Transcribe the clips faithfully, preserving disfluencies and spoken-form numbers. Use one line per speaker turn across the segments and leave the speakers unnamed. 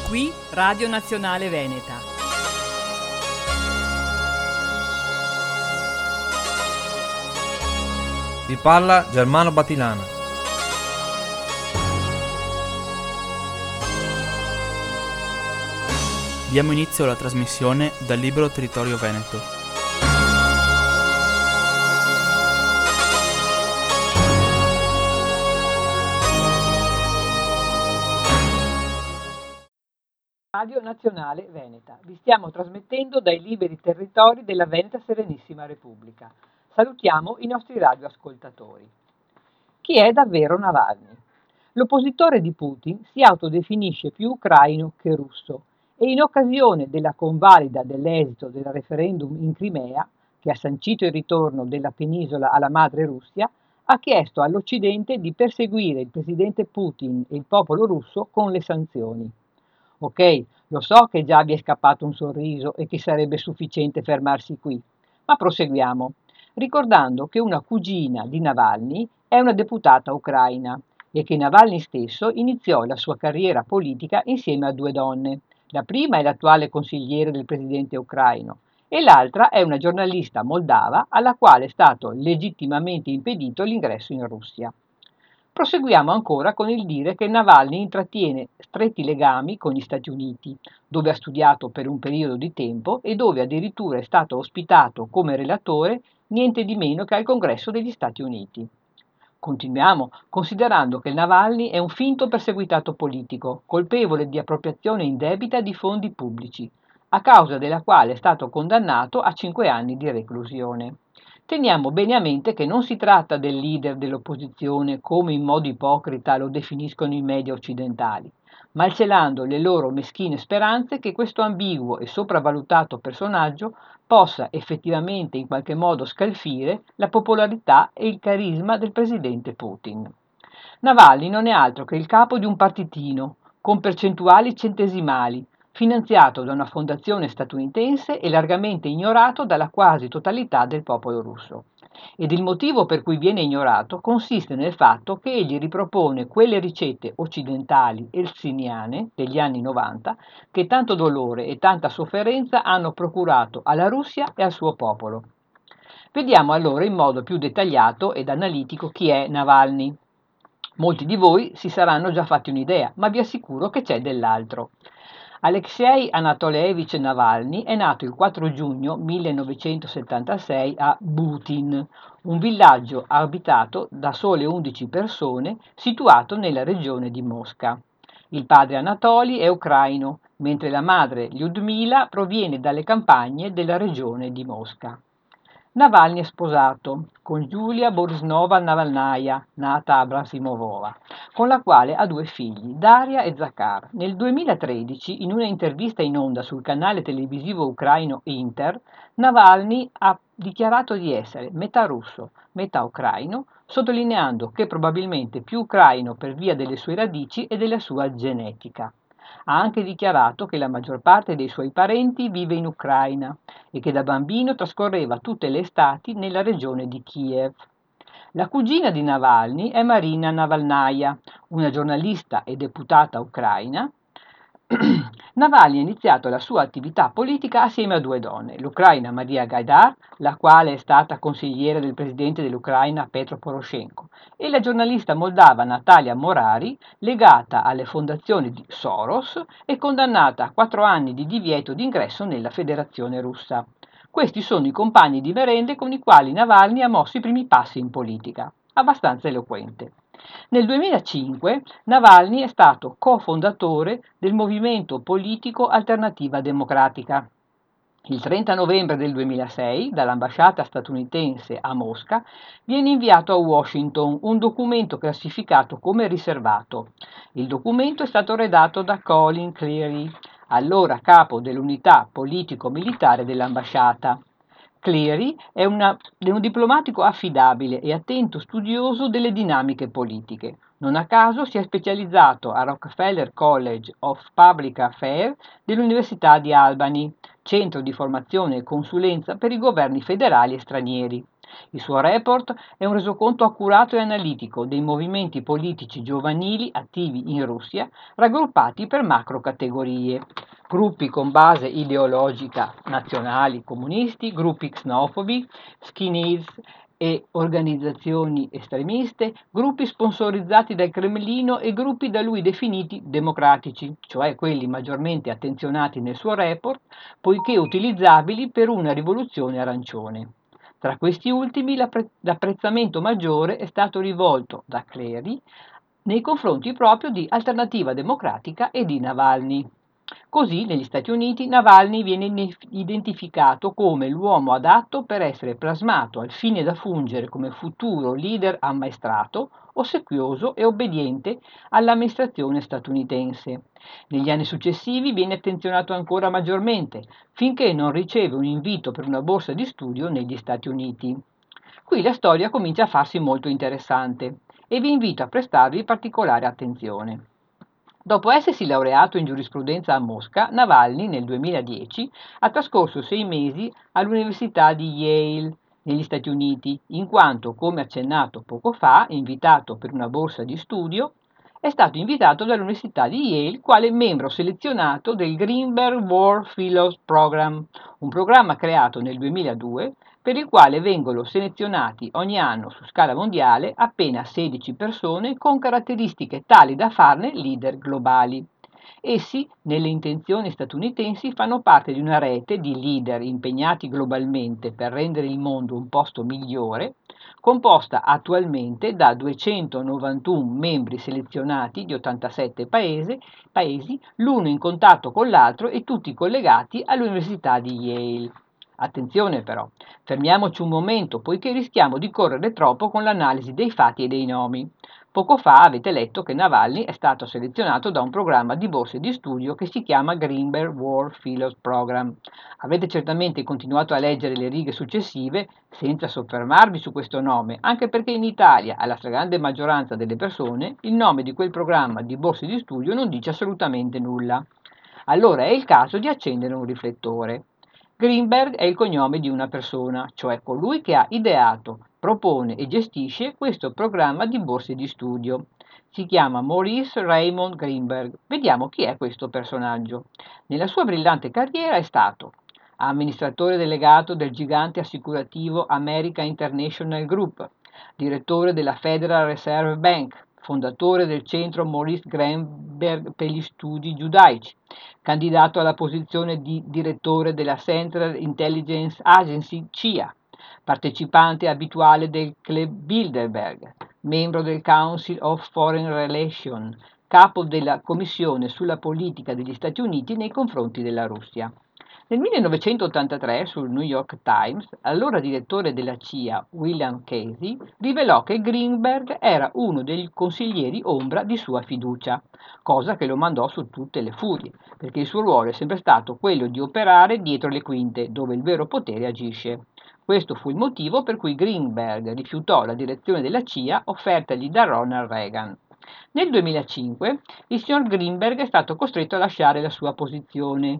Qui Radio Nazionale Veneta.
Vi parla Germano Batilana.
Diamo inizio alla trasmissione dal libro Territorio Veneto.
Radio Nazionale Veneta. Vi stiamo trasmettendo dai liberi territori della Veneta Serenissima Repubblica. Salutiamo i nostri radioascoltatori. Chi è davvero Navalny? L'oppositore di Putin si autodefinisce più ucraino che russo e in occasione della convalida dell'esito del referendum in Crimea, che ha sancito il ritorno della penisola alla madre Russia, ha chiesto all'Occidente di perseguire il presidente Putin e il popolo russo con le sanzioni. Ok, lo so che già vi è scappato un sorriso e che sarebbe sufficiente fermarsi qui, ma proseguiamo, ricordando che una cugina di Navalny è una deputata ucraina e che Navalny stesso iniziò la sua carriera politica insieme a due donne. La prima è l'attuale consigliere del presidente ucraino e l'altra è una giornalista moldava alla quale è stato legittimamente impedito l'ingresso in Russia. Proseguiamo ancora con il dire che Navalny intrattiene stretti legami con gli Stati Uniti, dove ha studiato per un periodo di tempo e dove addirittura è stato ospitato come relatore niente di meno che al Congresso degli Stati Uniti. Continuiamo considerando che Navalny è un finto perseguitato politico, colpevole di appropriazione indebita di fondi pubblici, a causa della quale è stato condannato a cinque anni di reclusione. Teniamo bene a mente che non si tratta del leader dell'opposizione, come in modo ipocrita lo definiscono i media occidentali, malcelando le loro meschine speranze che questo ambiguo e sopravvalutato personaggio possa effettivamente in qualche modo scalfire la popolarità e il carisma del presidente Putin. Navalny non è altro che il capo di un partitino, con percentuali centesimali, finanziato da una fondazione statunitense e largamente ignorato dalla quasi totalità del popolo russo. Ed il motivo per cui viene ignorato consiste nel fatto che egli ripropone quelle ricette occidentali elsiniane degli anni novanta che tanto dolore e tanta sofferenza hanno procurato alla Russia e al suo popolo. Vediamo allora in modo più dettagliato ed analitico chi è Navalny. Molti di voi si saranno già fatti un'idea, ma vi assicuro che c'è dell'altro. Alexei Anatolievich Navalny è nato il quattro giugno millenovecentosettantasei a Butin, un villaggio abitato da sole undici persone situato nella regione di Mosca. Il padre Anatoli è ucraino, mentre la madre Lyudmila proviene dalle campagne della regione di Mosca. Navalny è sposato con Giulia Borisnova Navalnaya, nata Abrasimova, con la quale ha due figli, Daria e Zakhar. Nel duemilatredici, in una intervista in onda sul canale televisivo ucraino Inter, Navalny ha dichiarato di essere metà russo, metà ucraino, sottolineando che probabilmente più ucraino per via delle sue radici e della sua genetica. Ha anche dichiarato che la maggior parte dei suoi parenti vive in Ucraina e che da bambino trascorreva tutte le estati nella regione di Kiev. La cugina di Navalny è Marina Navalnaya, una giornalista e deputata ucraina. Navalny ha iniziato la sua attività politica assieme a due donne, l'ucraina Maria Gaidar, la quale è stata consigliere del presidente dell'Ucraina Petro Poroshenko, e la giornalista moldava Natalia Morari, legata alle fondazioni di Soros e condannata a quattro anni di divieto d'ingresso nella Federazione Russa. Questi sono i compagni di merende con i quali Navalny ha mosso i primi passi in politica, abbastanza eloquente. Nel duemilacinque Navalny è stato cofondatore del movimento politico Alternativa Democratica. Il trenta novembre del duemilasei, dall'ambasciata statunitense a Mosca, viene inviato a Washington un documento classificato come riservato. Il documento è stato redatto da Colin Cleary, allora capo dell'unità politico-militare dell'ambasciata. Cleary è, una, è un diplomatico affidabile e attento studioso delle dinamiche politiche. Non a caso si è specializzato a Rockefeller College of Public Affairs dell'Università di Albany, centro di formazione e consulenza per i governi federali e stranieri. Il suo report è un resoconto accurato e analitico dei movimenti politici giovanili attivi in Russia, raggruppati per macro categorie: gruppi con base ideologica nazionali comunisti, gruppi xenofobi, skinheads e organizzazioni estremiste, gruppi sponsorizzati dal Cremlino e gruppi da lui definiti democratici, cioè quelli maggiormente attenzionati nel suo report, poiché utilizzabili per una rivoluzione arancione. Tra questi ultimi l'appre- l'apprezzamento maggiore è stato rivolto da Clery nei confronti proprio di Alternativa Democratica e di Navalny. Così negli Stati Uniti Navalny viene identificato come l'uomo adatto per essere plasmato al fine da fungere come futuro leader ammaestrato, ossequioso e obbediente all'amministrazione statunitense. Negli anni successivi viene attenzionato ancora maggiormente, finché non riceve un invito per una borsa di studio negli Stati Uniti. Qui la storia comincia a farsi molto interessante e vi invito a prestarvi particolare attenzione. Dopo essersi laureato in giurisprudenza a Mosca, Navalny nel duemiladieci ha trascorso sei mesi all'Università di Yale negli Stati Uniti, in quanto, come accennato poco fa, invitato per una borsa di studio, è stato invitato dall'Università di Yale quale membro selezionato del Greenberg War Fellows Program, un programma creato nel duemiladue per il quale vengono selezionati ogni anno su scala mondiale appena sedici persone con caratteristiche tali da farne leader globali. Essi, nelle intenzioni statunitensi, fanno parte di una rete di leader impegnati globalmente per rendere il mondo un posto migliore, composta attualmente da duecentonovantuno membri selezionati di ottantasette paesi, paesi, l'uno in contatto con l'altro e tutti collegati all'Università di Yale. Attenzione però, fermiamoci un momento, poiché rischiamo di correre troppo con l'analisi dei fatti e dei nomi. Poco fa avete letto che Navalny è stato selezionato da un programma di borse di studio che si chiama Greenberg War Fellows Program. Avrete certamente continuato a leggere le righe successive senza soffermarvi su questo nome, anche perché in Italia, alla stragrande maggioranza delle persone, il nome di quel programma di borse di studio non dice assolutamente nulla. Allora è il caso di accendere un riflettore. Greenberg è il cognome di una persona, cioè colui che ha ideato, propone e gestisce questo programma di borse di studio. Si chiama Maurice Raymond Greenberg. Vediamo chi è questo personaggio. Nella sua brillante carriera è stato amministratore delegato del gigante assicurativo America International Group, direttore della Federal Reserve Bank, fondatore del centro Maurice Greenberg per gli studi giudaici, candidato alla posizione di direttore della Central Intelligence Agency C I A, partecipante abituale del Club Bilderberg, membro del Council of Foreign Relations, capo della Commissione sulla politica degli Stati Uniti nei confronti della Russia. Nel millenovecentottantatré sul New York Times, allora direttore della C I A William Casey rivelò che Greenberg era uno dei consiglieri ombra di sua fiducia, cosa che lo mandò su tutte le furie, perché il suo ruolo è sempre stato quello di operare dietro le quinte, dove il vero potere agisce. Questo fu il motivo per cui Greenberg rifiutò la direzione della C I A offertagli da Ronald Reagan. Nel duemilacinque il signor Greenberg è stato costretto a lasciare la sua posizione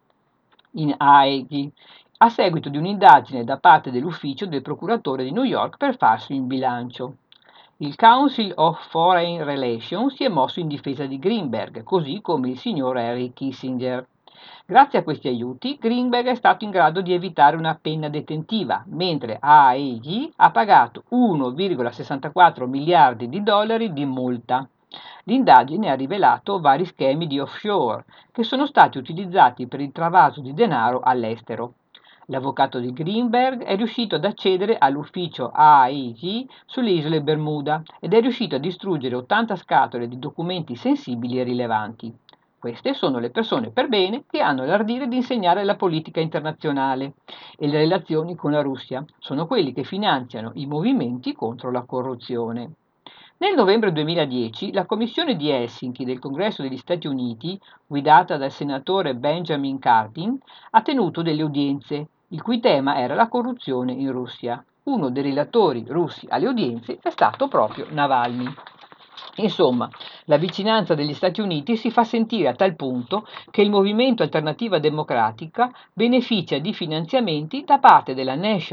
in Haiti, a seguito di un'indagine da parte dell'ufficio del procuratore di New York per falso in bilancio. Il Council of Foreign Relations si è mosso in difesa di Greenberg, così come il signor Henry Kissinger. Grazie a questi aiuti, Greenberg è stato in grado di evitare una penna detentiva, mentre A E G ha pagato uno virgola sessantaquattro miliardi di dollari di multa. L'indagine ha rivelato vari schemi di offshore che sono stati utilizzati per il travaso di denaro all'estero. L'avvocato di Greenberg è riuscito ad accedere all'ufficio A E G sulle isole Bermuda ed è riuscito a distruggere ottanta scatole di documenti sensibili e rilevanti. Queste sono le persone per bene che hanno l'ardire di insegnare la politica internazionale e le relazioni con la Russia. Sono quelli che finanziano i movimenti contro la corruzione. Nel novembre duemiladieci la Commissione di Helsinki del Congresso degli Stati Uniti, guidata dal senatore Benjamin Cardin, ha tenuto delle udienze, il cui tema era la corruzione in Russia. Uno dei relatori russi alle udienze è stato proprio Navalny. Insomma, la vicinanza degli Stati Uniti si fa sentire a tal punto che il movimento Alternativa Democratica beneficia di finanziamenti da parte della National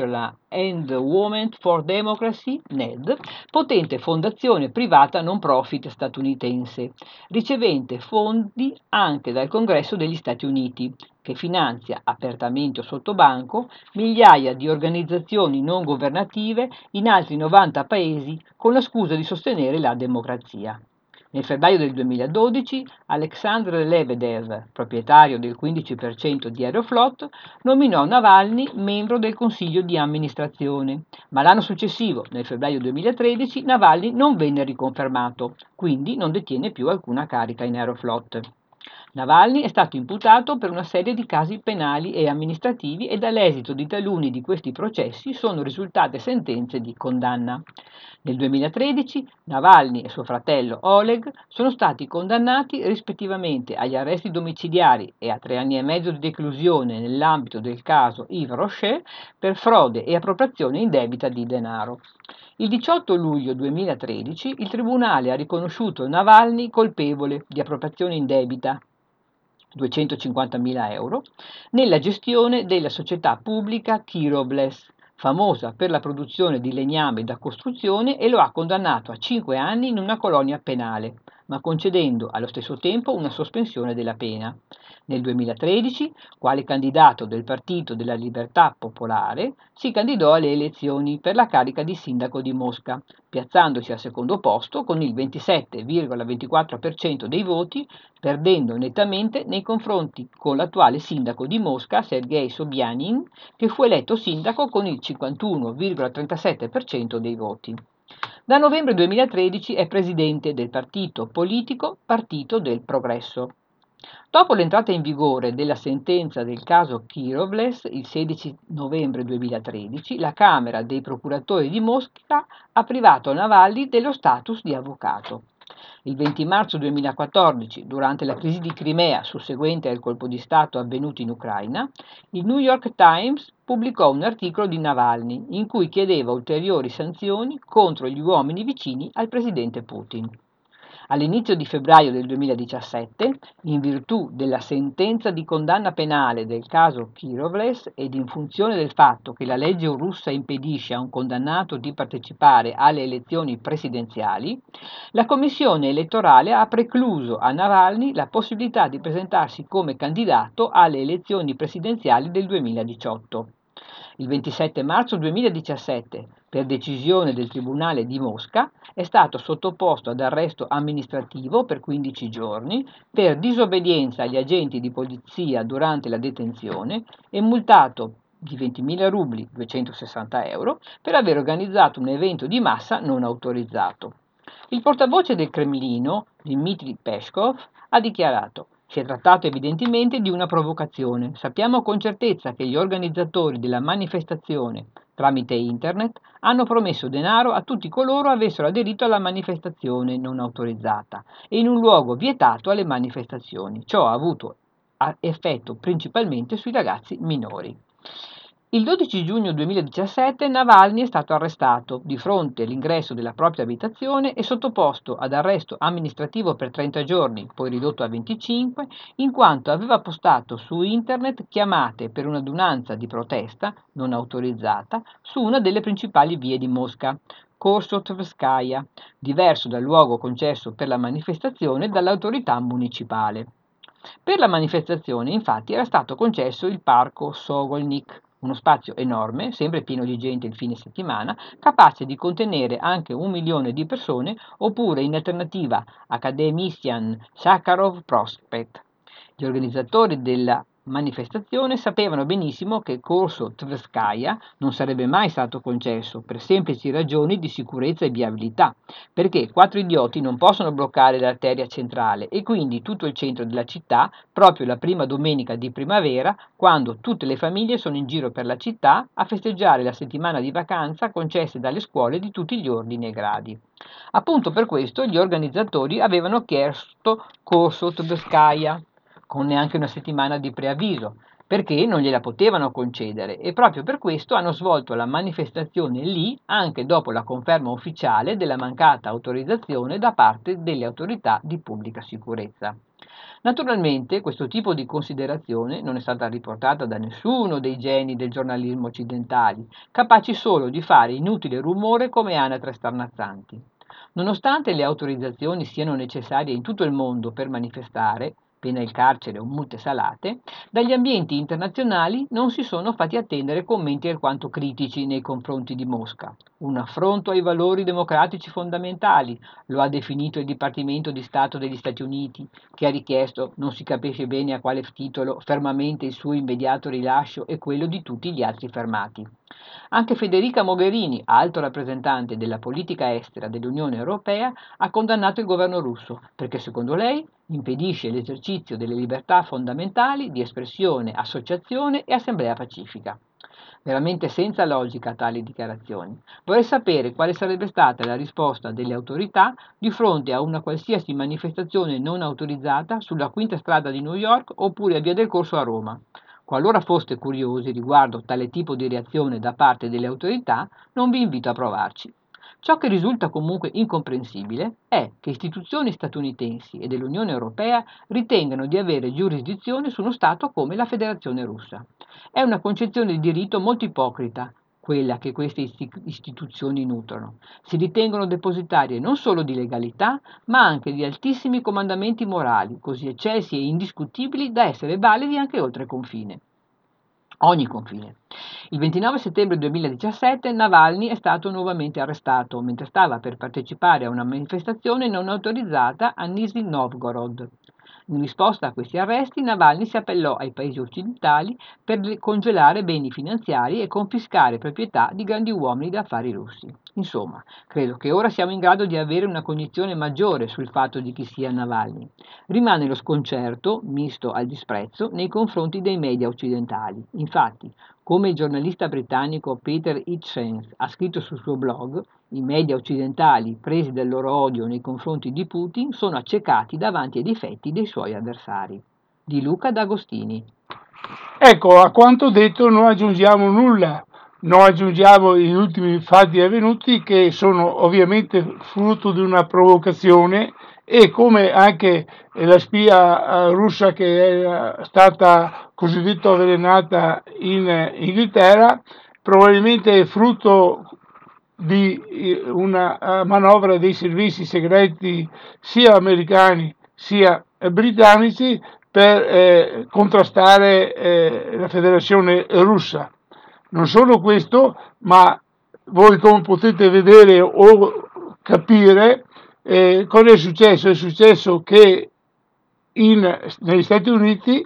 Endowment for Democracy, N E D, potente fondazione privata non profit statunitense, ricevente fondi anche dal Congresso degli Stati Uniti, che finanzia apertamente o sotto banco migliaia di organizzazioni non governative in altri novanta paesi con la scusa di sostenere la democrazia. Nel febbraio del duemiladodici Alexandr Lebedev, proprietario del quindici per cento di Aeroflot, nominò Navalny membro del consiglio di amministrazione, ma l'anno successivo, nel febbraio duemilatredici, Navalny non venne riconfermato, quindi non detiene più alcuna carica in Aeroflot. Navalny è stato imputato per una serie di casi penali e amministrativi e dall'esito di taluni di questi processi sono risultate sentenze di condanna. Nel duemilatredici Navalny e suo fratello Oleg sono stati condannati rispettivamente agli arresti domiciliari e a tre anni e mezzo di reclusione nell'ambito del caso Yves Rocher per frode e appropriazione indebita di denaro. Il diciotto luglio duemilatredici il Tribunale ha riconosciuto Navalny colpevole di appropriazione indebita, duecentocinquantamila euro, nella gestione della società pubblica Kirovles, famosa per la produzione di legname da costruzione, e lo ha condannato a cinque anni in una colonia penale, ma concedendo allo stesso tempo una sospensione della pena. Nel duemilatredici, quale candidato del Partito della Libertà Popolare, si candidò alle elezioni per la carica di sindaco di Mosca, piazzandosi al secondo posto con il ventisette virgola ventiquattro per cento dei voti, perdendo nettamente nei confronti con l'attuale sindaco di Mosca, Sergei Sobyanin, che fu eletto sindaco con il cinquantuno virgola trentasette per cento dei voti. Da novembre duemilatredici è presidente del partito politico Partito del Progresso. Dopo l'entrata in vigore della sentenza del caso Kirovles, il sedici novembre duemilatredici, la Camera dei Procuratori di Mosca ha privato Navalny dello status di avvocato. Il venti marzo duemilaquattordici, durante la crisi di Crimea susseguente al colpo di Stato avvenuto in Ucraina, il New York Times pubblicò un articolo di Navalny in cui chiedeva ulteriori sanzioni contro gli uomini vicini al presidente Putin. All'inizio di febbraio del duemiladiciassette, in virtù della sentenza di condanna penale del caso Kirovles ed in funzione del fatto che la legge russa impedisce a un condannato di partecipare alle elezioni presidenziali, la Commissione elettorale ha precluso a Navalny la possibilità di presentarsi come candidato alle elezioni presidenziali del duemiladiciotto. Il ventisette marzo duemiladiciassette, per decisione del Tribunale di Mosca, è stato sottoposto ad arresto amministrativo per quindici giorni per disobbedienza agli agenti di polizia durante la detenzione e multato di ventimila rubli, duecentosessanta euro, per aver organizzato un evento di massa non autorizzato. Il portavoce del Cremlino, Dmitry Peskov, ha dichiarato: si è trattato evidentemente di una provocazione. Sappiamo con certezza che gli organizzatori della manifestazione, tramite internet, hanno promesso denaro a tutti coloro avessero aderito alla manifestazione non autorizzata e in un luogo vietato alle manifestazioni. Ciò ha avuto effetto principalmente sui ragazzi minori. Il dodici giugno duemiladiciassette Navalny è stato arrestato di fronte all'ingresso della propria abitazione e sottoposto ad arresto amministrativo per trenta giorni, poi ridotto a venticinque, in quanto aveva postato su internet chiamate per un'adunanza di protesta non autorizzata su una delle principali vie di Mosca, Corso Tverskaya, diverso dal luogo concesso per la manifestazione dall'autorità municipale. Per la manifestazione, infatti, era stato concesso il parco Sogolnik, uno spazio enorme, sempre pieno di gente il fine settimana, capace di contenere anche un milione di persone, oppure in alternativa Akademician Sakharov Prospect. Gli organizzatori della manifestazione sapevano benissimo che Corso Tverskaya non sarebbe mai stato concesso per semplici ragioni di sicurezza e viabilità, perché quattro idioti non possono bloccare l'arteria centrale e quindi tutto il centro della città proprio la prima domenica di primavera, quando tutte le famiglie sono in giro per la città a festeggiare la settimana di vacanza concesse dalle scuole di tutti gli ordini e gradi. Appunto per questo gli organizzatori avevano chiesto Corso Tverskaya con neanche una settimana di preavviso, perché non gliela potevano concedere e proprio per questo hanno svolto la manifestazione lì anche dopo la conferma ufficiale della mancata autorizzazione da parte delle autorità di pubblica sicurezza. Naturalmente questo tipo di considerazione non è stata riportata da nessuno dei geni del giornalismo occidentali, capaci solo di fare inutile rumore come anatre starnazzanti. Nonostante le autorizzazioni siano necessarie in tutto il mondo per manifestare, pena il carcere o multe salate, dagli ambienti internazionali non si sono fatti attendere commenti alquanto critici nei confronti di Mosca. Un affronto ai valori democratici fondamentali, lo ha definito il Dipartimento di Stato degli Stati Uniti, che ha richiesto, non si capisce bene a quale titolo, fermamente il suo immediato rilascio e quello di tutti gli altri fermati. Anche Federica Mogherini, alto rappresentante della politica estera dell'Unione Europea, ha condannato il governo russo perché, secondo lei, impedisce l'esercizio delle libertà fondamentali di espressione, associazione e assemblea pacifica. Veramente senza logica tali dichiarazioni. Vorrei sapere quale sarebbe stata la risposta delle autorità di fronte a una qualsiasi manifestazione non autorizzata sulla Quinta Strada di New York oppure a Via del Corso a Roma. Qualora foste curiosi riguardo tale tipo di reazione da parte delle autorità, non vi invito a provarci. Ciò che risulta comunque incomprensibile è che istituzioni statunitensi e dell'Unione Europea ritengano di avere giurisdizione su uno Stato come la Federazione Russa. È una concezione di diritto molto ipocrita, quella che queste istituzioni nutrono. Si ritengono depositarie non solo di legalità, ma anche di altissimi comandamenti morali, così eccelsi e indiscutibili da essere validi anche oltre confine. Ogni confine. Il ventinove settembre duemiladiciassette Navalny è stato nuovamente arrestato mentre stava per partecipare a una manifestazione non autorizzata a Nizhny Novgorod. In risposta a questi arresti, Navalny si appellò ai paesi occidentali per congelare beni finanziari e confiscare proprietà di grandi uomini d'affari russi. Insomma, credo che ora siamo in grado di avere una cognizione maggiore sul fatto di chi sia Navalny. Rimane lo sconcerto, misto al disprezzo, nei confronti dei media occidentali. Infatti, come il giornalista britannico Peter Hitchens ha scritto sul suo blog, i media occidentali, presi dal loro odio nei confronti di Putin, sono accecati davanti ai difetti dei suoi avversari. Di Luca D'Agostini.
Ecco, a quanto detto non aggiungiamo nulla, non aggiungiamo gli ultimi fatti avvenuti che sono ovviamente frutto di una provocazione e come anche la spia russa che è stata cosiddetto avvelenata in Inghilterra, probabilmente è frutto di una manovra dei servizi segreti sia americani sia britannici per eh, contrastare eh, la Federazione Russa. Non solo questo, ma voi come potete vedere o capire eh, cosa è successo? È successo che in, negli Stati Uniti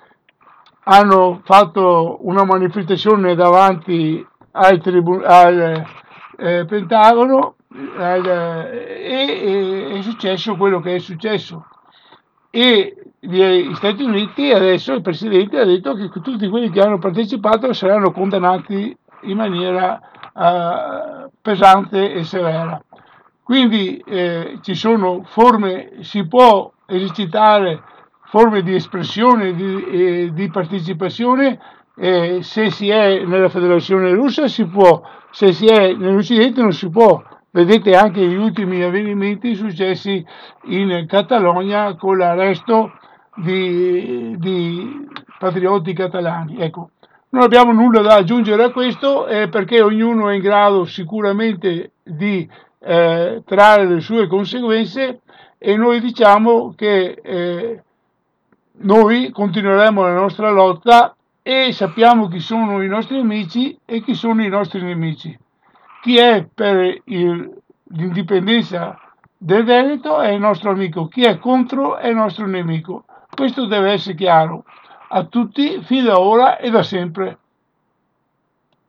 hanno fatto una manifestazione davanti al, tribu- al eh, Pentagono al, e, e è successo quello che è successo. E gli Stati Uniti adesso il Presidente ha detto che tutti quelli che hanno partecipato saranno condannati in maniera uh, pesante e severa. Quindi eh, ci sono forme, si può esercitare forme di espressione, di, eh, di partecipazione, eh, se si è nella Federazione Russa si può, se si è nell'Occidente non si può. Vedete anche gli ultimi avvenimenti successi in Catalogna con l'arresto di, di patrioti catalani. Ecco, non abbiamo nulla da aggiungere a questo eh, perché ognuno è in grado sicuramente di eh, trarre le sue conseguenze e noi diciamo che eh, noi continueremo la nostra lotta e sappiamo chi sono i nostri amici e chi sono i nostri nemici. Chi è per il, l'indipendenza del Veneto è il nostro amico, chi è contro è il nostro nemico. Questo deve essere chiaro a tutti, fin da ora e da sempre.